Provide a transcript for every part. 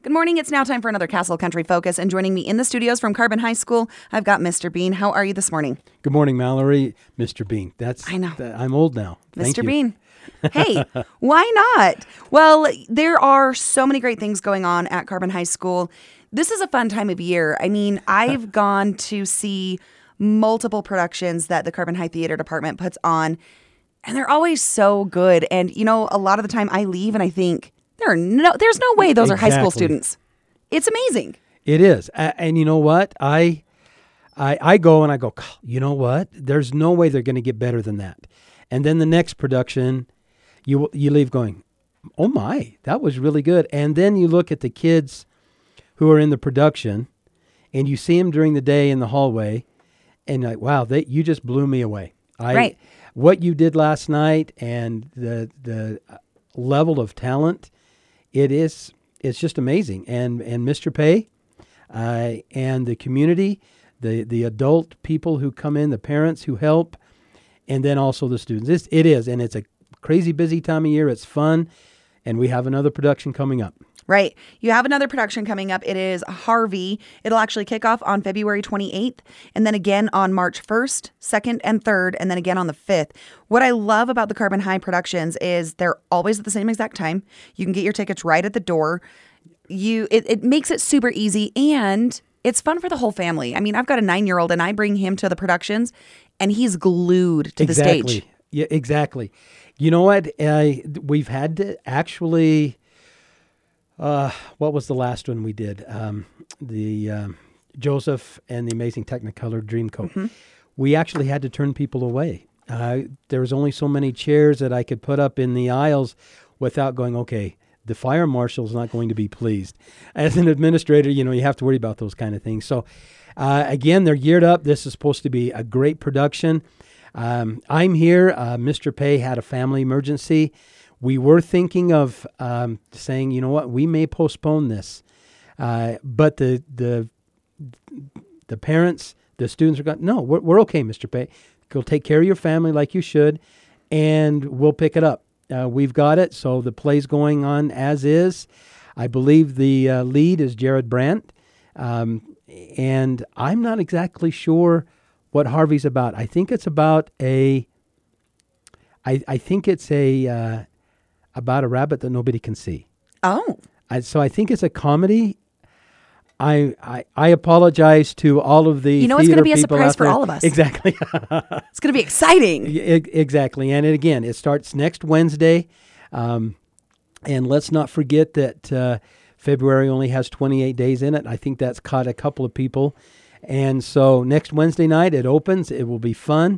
Good morning. It's now time for another Castle Country Focus. And joining me in the studios from Carbon High School, I've got Mr. Bean. How are you this morning? Good morning, Mallory. Mr. Bean. I know. I'm old now. Thank Mr. you. Bean. Hey, why not? Well, there are so many great things going on at Carbon High School. This is a fun time of year. I mean, I've gone to see multiple productions that the Carbon High Theater Department puts on, and they're always so good. And, you know, a lot of the time I leave and I think, there's no way those are high school students. It's amazing. It is. And you know what? I go and I go, you know what? There's no way they're going to get better than that. And then the next production, you leave going, oh my, that was really good. And then you look at the kids who are in the production and you see them during the day in the hallway and you're like, wow, you just blew me away. Right. What you did last night and the level of talent, it's just amazing. And Mr. Pay and the community, the adult people who come in, the parents who help, and then also the students. It is, and it's a crazy busy time of year. It's fun, and we have another production coming up. Right. You have another production coming up. It is Harvey. It'll actually kick off on February 28th and then again on March 1st, 2nd, and 3rd, and then again on the 5th. What I love about the Carbon High productions is they're always at the same exact time. You can get your tickets right at the door. It makes it super easy, and it's fun for the whole family. I mean, I've got a 9-year-old, and I bring him to the productions, and he's glued to the stage. Yeah, exactly. You know what? We've had to actually... what was the last one we did? The Joseph and the Amazing Technicolor Dreamcoat. Mm-hmm. We actually had to turn people away. There was only so many chairs that I could put up in the aisles without going, okay, the fire marshal's not going to be pleased. As an administrator, you have to worry about those kind of things. So, again, they're geared up. This is supposed to be a great production. I'm here. Mr. Pay had a family emergency. We were thinking of saying, you know what, we may postpone this. But the parents, the students are going, no, we're okay, Mr. Pay. Go take care of your family like you should, and we'll pick it up. We've got it, so the play's going on as is. I believe the lead is Jared Brandt, and I'm not exactly sure what Harvey's about. I think it's about about a rabbit that nobody can see. Oh. So I think it's a comedy. I apologize to all of the it's going to be a surprise for all of us. Exactly. It's going to be exciting. Exactly. And again, it starts next Wednesday. And let's not forget that February only has 28 days in it. I think that's caught a couple of people. And so next Wednesday night it opens. It will be fun.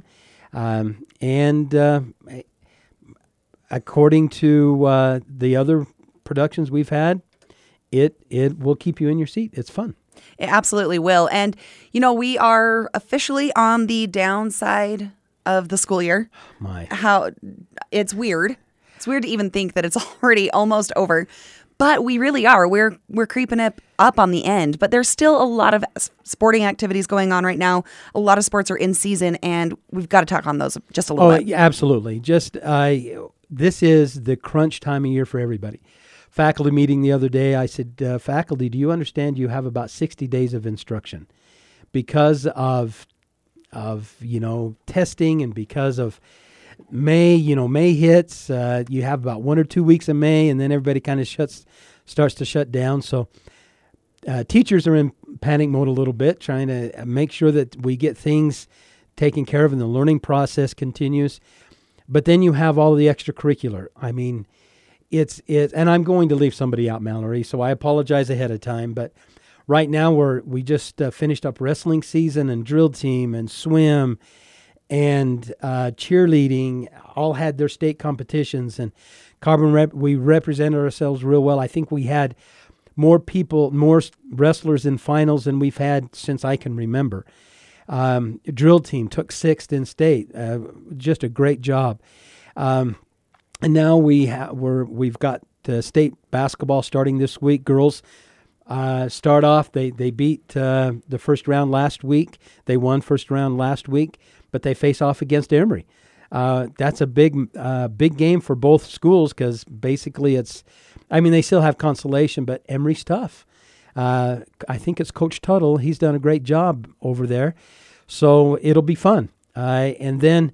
According to the other productions we've had, it will keep you in your seat. It's fun. It absolutely will. And, we are officially on the downside of the school year. How it's weird. It's weird to even think that it's already almost over. But we really are. We're creeping up on the end. But there's still a lot of sporting activities going on right now. A lot of sports are in season, and we've got to talk on those just a little bit. Yeah, absolutely. This is the crunch time of year for everybody. Faculty meeting the other day, I said, faculty, do you understand you have about 60 days of instruction? Because of testing and because of May hits, you have about 1 or 2 weeks of May, and then everybody kind of starts to shut down. So teachers are in panic mode a little bit, trying to make sure that we get things taken care of and the learning process continues. But then you have all the extracurricular. I mean, and I'm going to leave somebody out, Mallory, so I apologize ahead of time. But right now we just finished up wrestling season and drill team and swim and cheerleading. All had their state competitions, and we represented ourselves real well. I think we had more wrestlers in finals than we've had since I can remember. Drill team took 6th in state. Just a great job. And now we've got state basketball starting this week. Girls start off. They beat the first round last week. They won first round last week, but they face off against Emory. That's a big game for both schools because basically they still have consolation, but Emory's tough. I think it's Coach Tuttle. He's done a great job over there. So it'll be fun. And then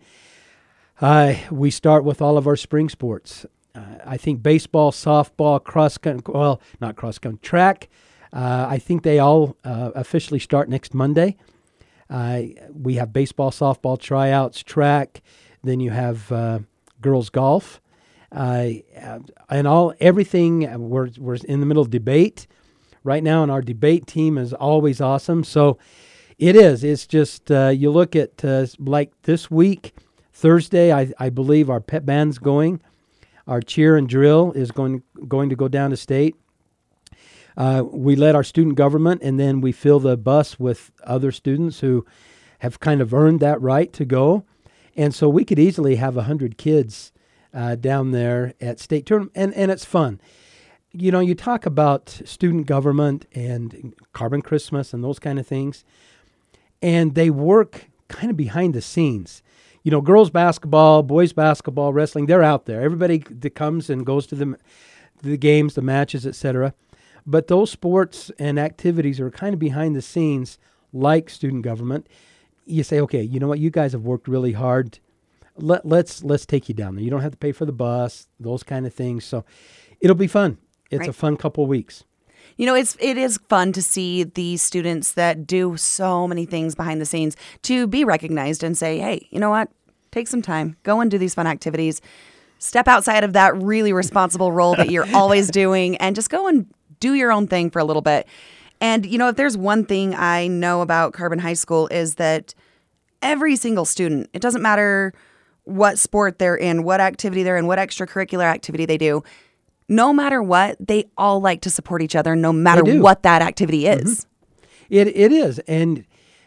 we start with all of our spring sports. I think baseball, softball, track. I think they all officially start next Monday. We have baseball, softball, tryouts, track. Then you have girls golf, and everything. We're in the middle of debate right now, and our debate team is always awesome. So it is. It's just you look at like this week, Thursday. I believe our pep band's going. Our cheer and drill is going to go down to state. We let our student government, and then we fill the bus with other students who have kind of earned that right to go. And so we could easily have 100 kids down there at state tournament, and it's fun. You talk about student government and Carbon Christmas and those kind of things, and they work kind of behind the scenes. Girls basketball, boys basketball, wrestling, they're out there. Everybody that comes and goes to the games, the matches, etc. But those sports and activities are kind of behind the scenes, like student government. You say, okay, you know what? You guys have worked really hard. Let's take you down there. You don't have to pay for the bus, those kind of things. So it'll be fun. It's a fun couple of weeks. It is fun to see the students that do so many things behind the scenes to be recognized and say, hey, you know what? Take some time. Go and do these fun activities. Step outside of that really responsible role that you're always doing and just go and do your own thing for a little bit. And, if there's one thing I know about Carbon High School is that every single student, it doesn't matter what sport they're in, what activity they're in, what extracurricular activity they do, no matter what, they all like to support each other no matter what that activity is. Mm-hmm. It is. And,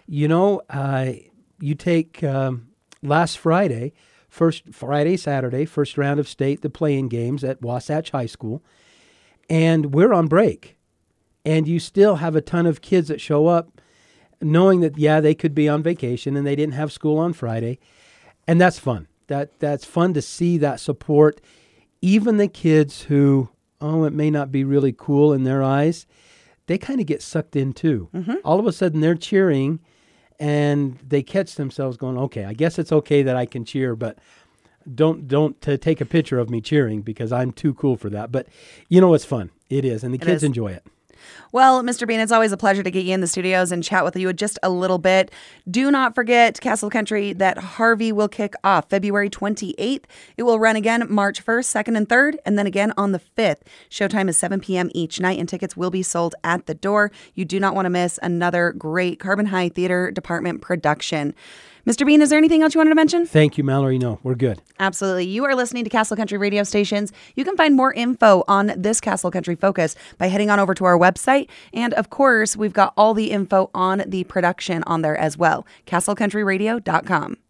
you take last Friday, Saturday, first round of state, the play-in games at Wasatch High School, and we're on break. And you still have a ton of kids that show up knowing that, they could be on vacation and they didn't have school on Friday. And that's fun. That's fun to see that support. Even the kids who, it may not be really cool in their eyes, they kind of get sucked in too. Mm-hmm. All of a sudden they're cheering and they catch themselves going, okay, I guess it's okay that I can cheer, but don't take a picture of me cheering because I'm too cool for that. But it's fun. It is. And the kids enjoy it. Well, Mr. Bean, it's always a pleasure to get you in the studios and chat with you just a little bit. Do not forget, Castle Country, that Harvey will kick off February 28th. It will run again March 1st, 2nd, and 3rd, and then again on the 5th. Showtime is 7 p.m. each night, and tickets will be sold at the door. You do not want to miss another great Carbon High Theater Department production. Mr. Bean, is there anything else you wanted to mention? Thank you, Mallory. No, we're good. Absolutely. You are listening to Castle Country radio stations. You can find more info on this Castle Country focus by heading on over to our website. And of course, we've got all the info on the production on there as well. CastleCountryRadio.com.